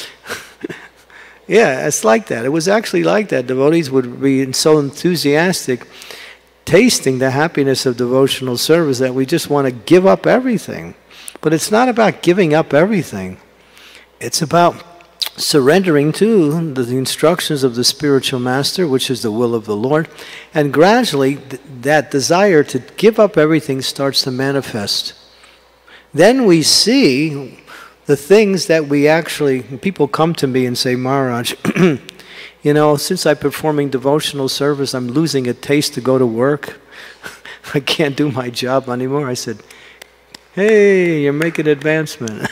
Yeah, it's like that. It was actually like that. Devotees would be so enthusiastic, tasting the happiness of devotional service that we just want to give up everything. But it's not about giving up everything. It's about surrendering to the instructions of the spiritual master, which is the will of the Lord. And gradually, th that desire to give up everything starts to manifest. Then we see the things that we actually, people come to me and say, Maharaj, you know, since I'm performing devotional service, I'm losing a taste to go to work. I can't do my job anymore. I said, hey, you're making advancement.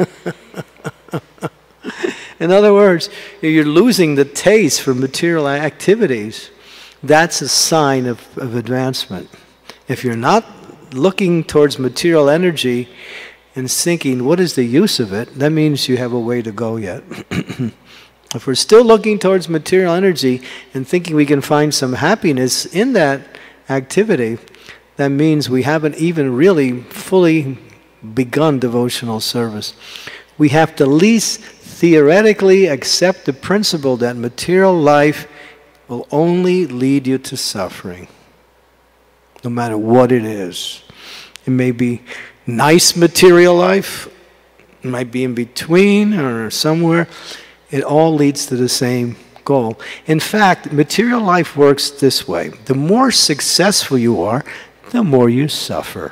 In other words, you're losing the taste for material activities. That's a sign of, of advancement. If you're not looking towards material energy and thinking, what is the use of it? That means you have a way to go yet. If we're still looking towards material energy and thinking we can find some happiness in that activity, that means we haven't even really fully begun devotional service. We have to at least theoretically accept the principle that material life will only lead you to suffering, no matter what it is. It may be nice material life, it might be in between or somewhere. It all leads to the same goal. In fact, material life works this way. The more successful you are, the more you suffer.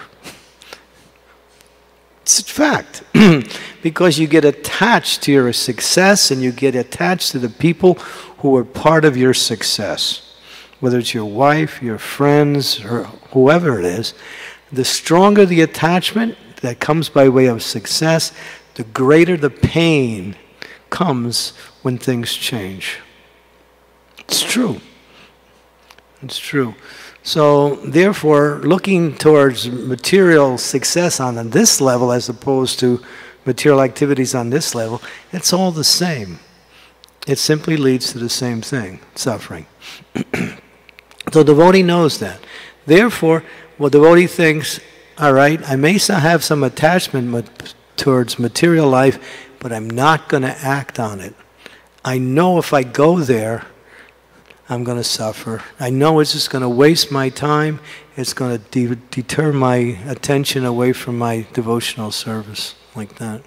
It's a fact. Because you get attached to your success and you get attached to the people who are part of your success. Whether it's your wife, your friends, or whoever it is. The stronger the attachment that comes by way of success, the greater the pain comes when things change. It's true. It's true. So, therefore, looking towards material success on this level as opposed to material activities on this level, it's all the same. It simply leads to the same thing, suffering. So, devotee knows that. Therefore, well, devotee thinks, all right, I may have some attachment towards material life, but I'm not going to act on it. I know if I go there, I'm going to suffer. I know it's just going to waste my time it's going to de deter my attention away from my devotional service, like that.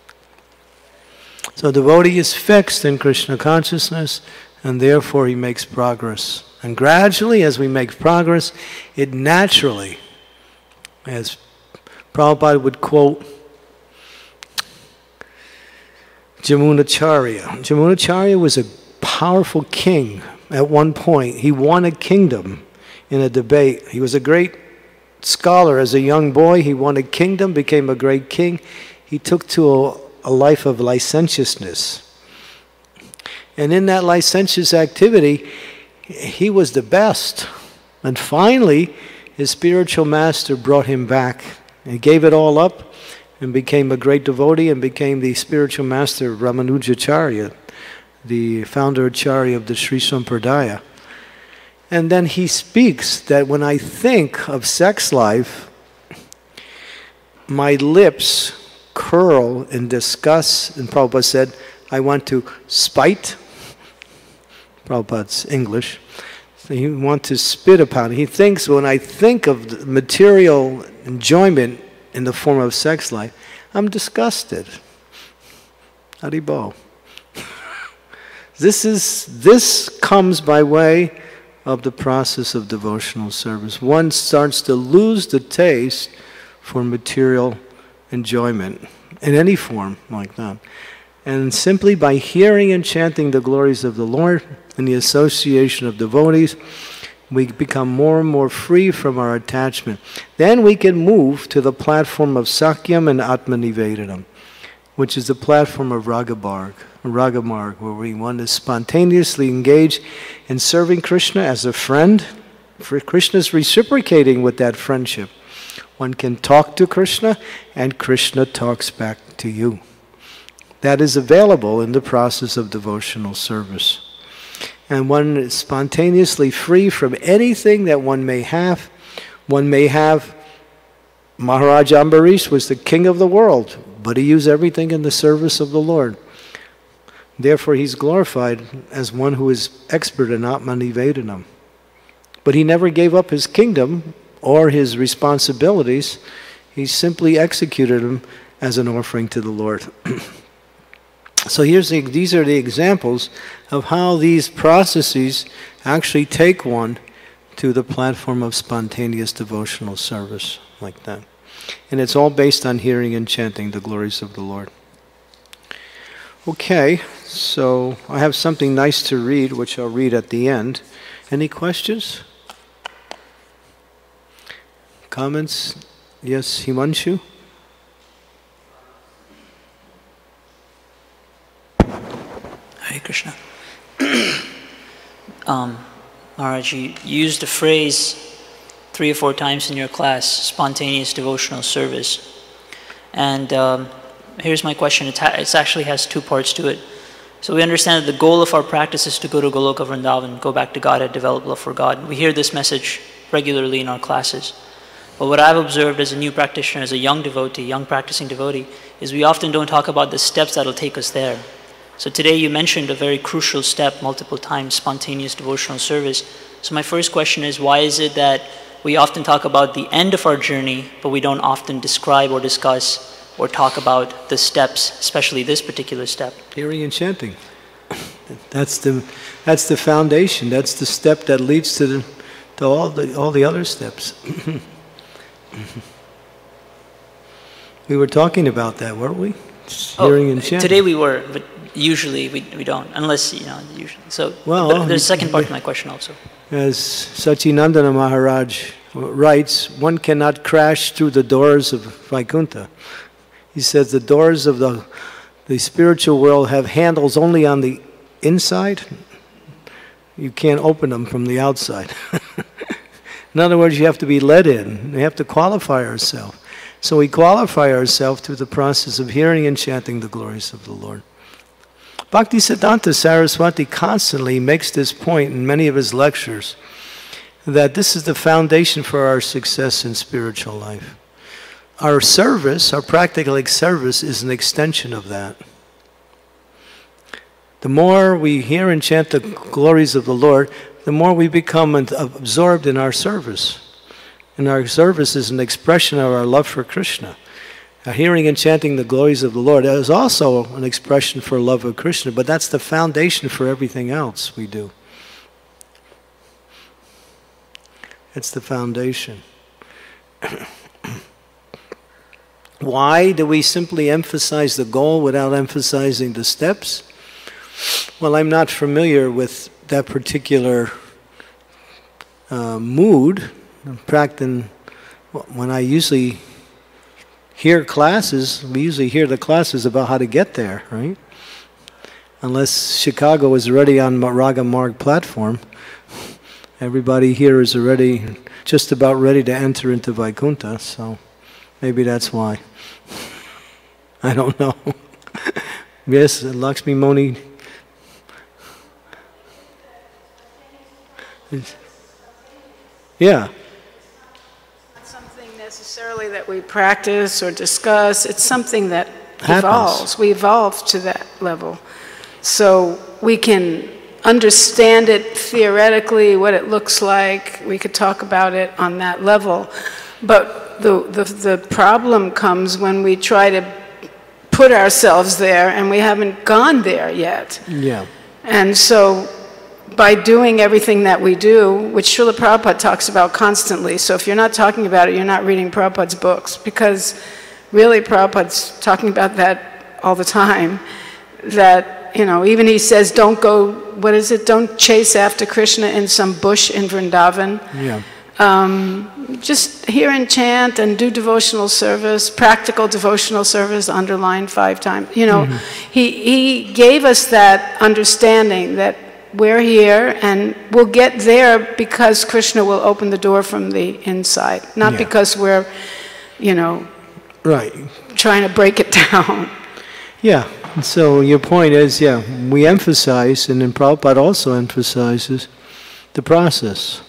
So devotee is fixed in Krishna consciousness, and therefore he makes progress. And gradually, as we make progress, it naturally, as Prabhupada would quote Jamunacharya. Jamunacharya was a powerful king at one point. He won a kingdom in a debate. He was a great scholar as a young boy. He won a kingdom, became a great king. He took to a, a life of licentiousness. And in that licentious activity, he was the best. And finally, his spiritual master brought him back. He gave it all up and became a great devotee and became the spiritual master of Ramanujacharya, the founder Acharya of the Sri Sampradaya. And then he speaks that when I think of sex life, my lips curl in disgust. And Prabhupada said, I want to spite. Prabhupada's English. So you want to spit upon it. He thinks when I think of the material enjoyment in the form of sex life, I'm disgusted. Haribol. This is this comes by way of the process of devotional service. One starts to lose the taste for material enjoyment in any form like that. And simply by hearing and chanting the glories of the Lord and the association of devotees, we become more and more free from our attachment. Then we can move to the platform of Sakyam and Atmanivedanam, which is the platform of Ragamarg, Ragamarg, where we want to spontaneously engage in serving Krishna as a friend. For Krishna is reciprocating with that friendship. One can talk to Krishna, and Krishna talks back to you. That is available in the process of devotional service. And one is spontaneously free from anything that one may have. One may have, Maharaj Ambarish was the king of the world, but he used everything in the service of the Lord. Therefore, he's glorified as one who is expert in Atmanivedanam. But he never gave up his kingdom or his responsibilities. He simply executed them as an offering to the Lord. So here's the, these are the examples of how these processes actually take one to the platform of spontaneous devotional service, like that. And it's all based on hearing and chanting the glories of the Lord. Okay, so I have something nice to read, which I'll read at the end. Any questions? Comments? Yes, Himanshu?
Hare Krishna. um, Maharaj, you used the phrase three or four times in your class, spontaneous devotional service. And um, here's my question. It, it actually has two parts to it. So we understand that the goal of our practice is to go to Goloka Vrindavan, go back to Godhead, develop love for God. We hear this message regularly in our classes. But what I've observed as a new practitioner, as a young devotee, young practicing devotee, is we often don't talk about the steps that'll take us there. So today you mentioned a very crucial step multiple times, spontaneous devotional service. So my first question is, why is it that we often talk about the end of our journey, but we don't often describe or discuss or talk about the steps, especially this particular step?
Hearing and chanting. That's the, that's the foundation. That's the step that leads to, the, to all, the, all the other steps. We were talking about that, weren't we? Hearing
oh,
and chanting.
Today we were, but usually we, we don't, unless, you know, usually. So,
well,
but there's a second part to my question also.
As Sachinandana Maharaj writes, one cannot crash through the doors of Vaikuntha. He says the doors of the, the spiritual world have handles only on the inside. You can't open them from the outside. In other words, you have to be let in. We have to qualify ourselves. So we qualify ourselves through the process of hearing and chanting the glories of the Lord. Bhaktisiddhanta Saraswati constantly makes this point in many of his lectures, that this is the foundation for our success in spiritual life. Our service, our practical service, is an extension of that. The more we hear and chant the glories of the Lord, the more we become absorbed in our service. And our service is an expression of our love for Krishna. Our hearing and chanting the glories of the Lord is also an expression for love of Krishna, but that's the foundation for everything else we do. It's the foundation. Why do we simply emphasize the goal without emphasizing the steps? Well, I'm not familiar with that particular uh, mood. In fact, in, when I usually hear classes, we usually hear the classes about how to get there, right? Unless Chicago is already on Raga Marg platform, everybody here is already just about ready to enter into Vaikuntha, so maybe that's why. I don't know. Yes, Lakshmi Moni. Yeah.
Not something necessarily that we practice or discuss. It's something that
Happens.
evolves. We evolve to that level. So we can understand it theoretically, what it looks like. We could talk about it on that level. But the, the, the problem comes when we try to put ourselves there and we haven't gone there yet.
Yeah.
And so by doing everything that we do, which Srila Prabhupada talks about constantly, so if you're not talking about it, you're not reading Prabhupada's books, because really Prabhupada's talking about that all the time, that, you know, even he says, don't go, what is it, don't chase after Krishna in some bush in Vrindavan.
Yeah.
Um, just hear and chant and do devotional service, practical devotional service, underlined five times. You know, mm-hmm. he, he gave us that understanding that we're here and we'll get there because Krishna will open the door from the inside, not yeah. because we're, you know,
right.
trying to break it down.
Yeah, so your point is, yeah, we emphasize, and then Prabhupada also emphasizes, the process.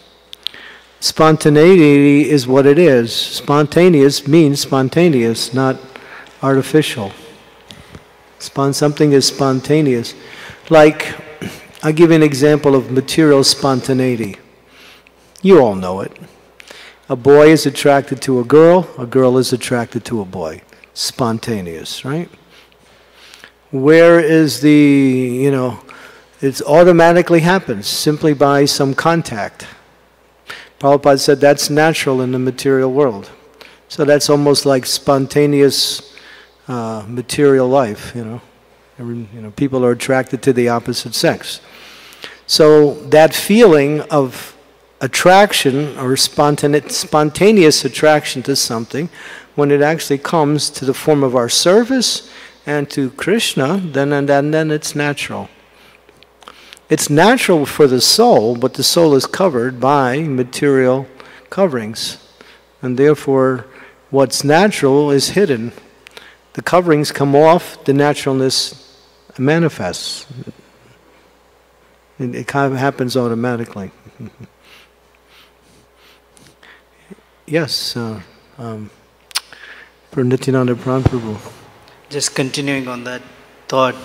Spontaneity is what it is. Spontaneous means spontaneous, not artificial. Spon- something is spontaneous. Like, I'll give you an example of material spontaneity. You all know it. A boy is attracted to a girl, a girl is attracted to a boy. Spontaneous, right? Where is the, you know, it automatically happens simply by some contact. Prabhupada said that's natural in the material world. So that's almost like spontaneous uh, material life, you know. Every, you know. People are attracted to the opposite sex. So that feeling of attraction or spontane- spontaneous attraction to something, when it actually comes to the form of our service and to Krishna, then and then, then it's natural. It's natural for the soul, but the soul is covered by material coverings. And therefore, what's natural is hidden. The coverings come off, the naturalness manifests. It, it kind of happens automatically. Yes, uh, um, for Nityananda Prabhu.
Just continuing on that thought,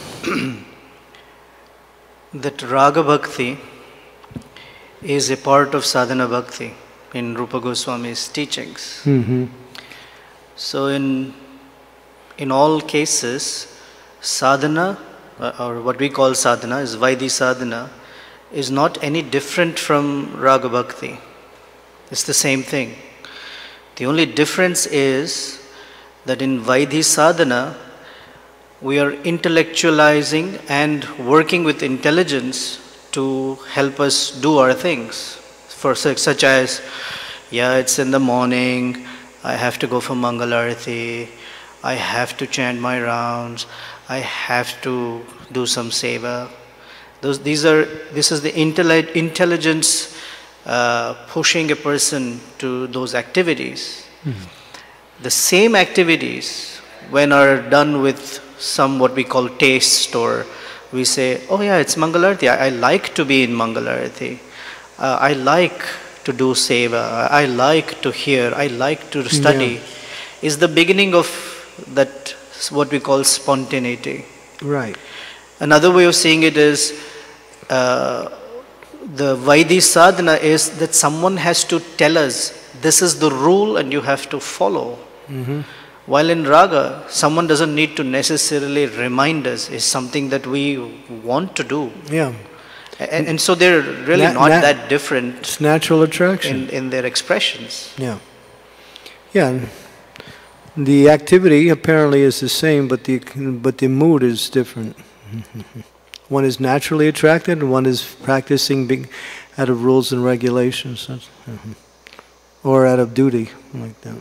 that Raga Bhakti is a part of Sadhana Bhakti in Rupa Goswami's teachings.
Mm-hmm.
So in, in all cases, sadhana, or what we call sadhana, is Vaidhi sadhana, is not any different from Raga Bhakti. It's the same thing. The only difference is that in Vaidhi sadhana, we are intellectualizing and working with intelligence to help us do our things. For such, such as, yeah, it's in the morning, I have to go for Mangalarati, I have to chant my rounds, I have to do some seva. Those, these are, this is the intellect, intelligence uh, pushing a person to those activities. Mm-hmm. The same activities, when are done with some what we call taste, or we say, oh yeah, it's Mangalarati, I, I like to be in Mangalarati, uh, I like to do seva, I like to hear, I like to study, yeah. is the beginning of that, what we call spontaneity.
Right.
Another way of seeing it is, uh, the Vaidhi sadhana is that someone has to tell us, this is the rule and you have to follow.
Mm-hmm.
While in raga, someone doesn't need to necessarily remind us. It's something that we want to do.
Yeah.
And, and so they're really
Na-
not
na-
that different
It's natural attraction.
in, in their expressions.
Yeah. Yeah. and The activity apparently is the same, but the but the mood is different. One is naturally attracted, and one is practicing being out of rules and regulations, That's, mhm. or out of duty, like that.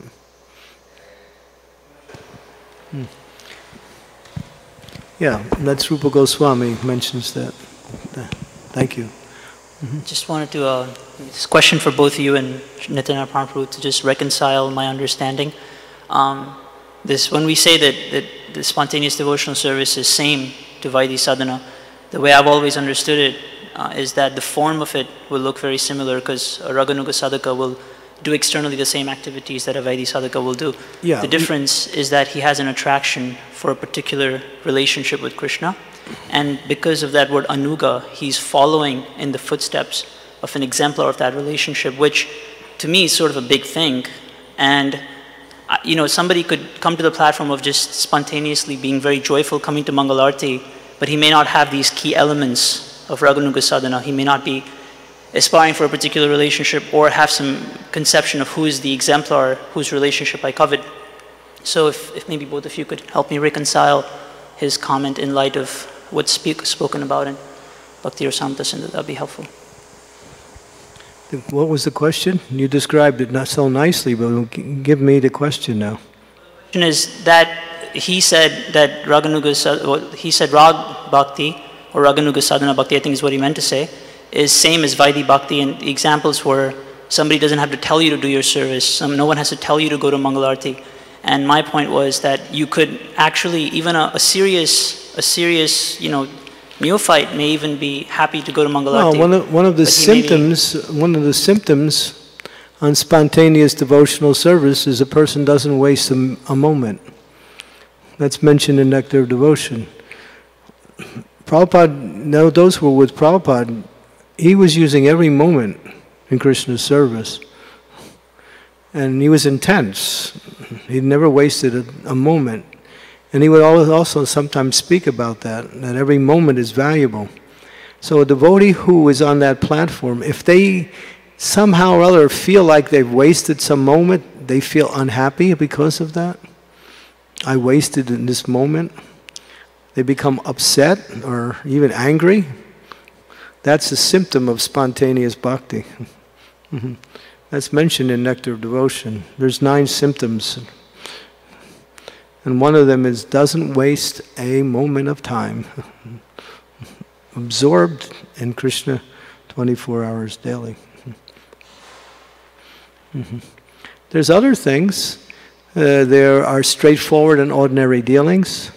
Hmm. Yeah, that's Rupa Goswami mentions that. Thank you.
Just wanted to, uh, this question for both you and Nityananda Prabhu to just reconcile my understanding. Um, this, when we say that, that the spontaneous devotional service is same to Vaidhi sadhana, the way I've always understood it uh, is that the form of it will look very similar, because a Raganuga sadhaka will do externally the same activities that a Vaidhi sadhaka will do.
Yeah.
The difference is that he has an attraction for a particular relationship with Krishna, and because of that word anuga, he's following in the footsteps of an exemplar of that relationship, which to me is sort of a big thing. And uh, you know, somebody could come to the platform of just spontaneously being very joyful, coming to Mangalarti, but he may not have these key elements of Raganuga sadhana. He may not be aspiring for a particular relationship or have some conception of who is the exemplar whose relationship I covet. So if, if maybe both of you could help me reconcile his comment in light of what's speak, spoken about in Bhakti Rasamrita Sindhu, that would be helpful.
What was the question? You described it not so nicely, but give me the question now.
The question is that he said that Raganuga, well, he said Rag Bhakti, or Raganuga Sadhana Bhakti, I think is what he meant to say, is same as Vaidhi Bhakti, and the examples were somebody doesn't have to tell you to do your service, some, no one has to tell you to go to Mangalarti. And my point was that you could actually, even a, a serious, a serious, you know, neophyte may even be happy to go to Mangalarti.
Well, one of, one of the symptoms, one of the symptoms on spontaneous devotional service is a person doesn't waste a, a moment. That's mentioned in Nectar of Devotion. Prabhupada, no, those who were with Prabhupada, he was using every moment in Krishna's service. And he was intense. He never wasted a, a moment. And he would also sometimes speak about that, that every moment is valuable. So a devotee who is on that platform, if they somehow or other feel like they've wasted some moment, they feel unhappy because of that. I wasted in this moment. They become upset or even angry. That's a symptom of spontaneous bhakti. That's mentioned in Nectar of Devotion. There's nine symptoms. And one of them is doesn't waste a moment of time. Absorbed in Krishna twenty-four hours daily. There's other things. Uh, there are straightforward and ordinary dealings.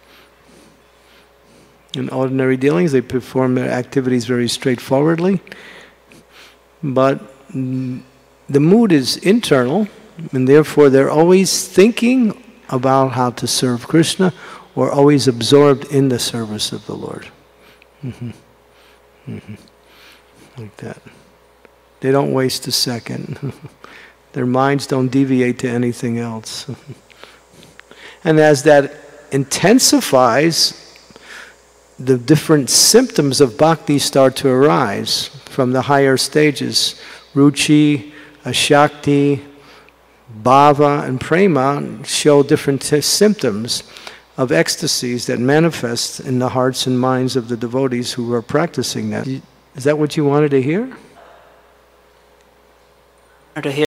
In ordinary dealings, they perform their activities very straightforwardly. But mm, the mood is internal, and therefore they're always thinking about how to serve Krishna, or always absorbed in the service of the Lord. Mm-hmm. Mm-hmm. Like that. They don't waste a second. Their minds don't deviate to anything else. And as that intensifies, the different symptoms of bhakti start to arise from the higher stages. Ruchi, Ashakti, Bhava, and Prema show different symptoms of ecstasies that manifest in the hearts and minds of the devotees who are practicing that. Is that what you wanted to hear?
To hear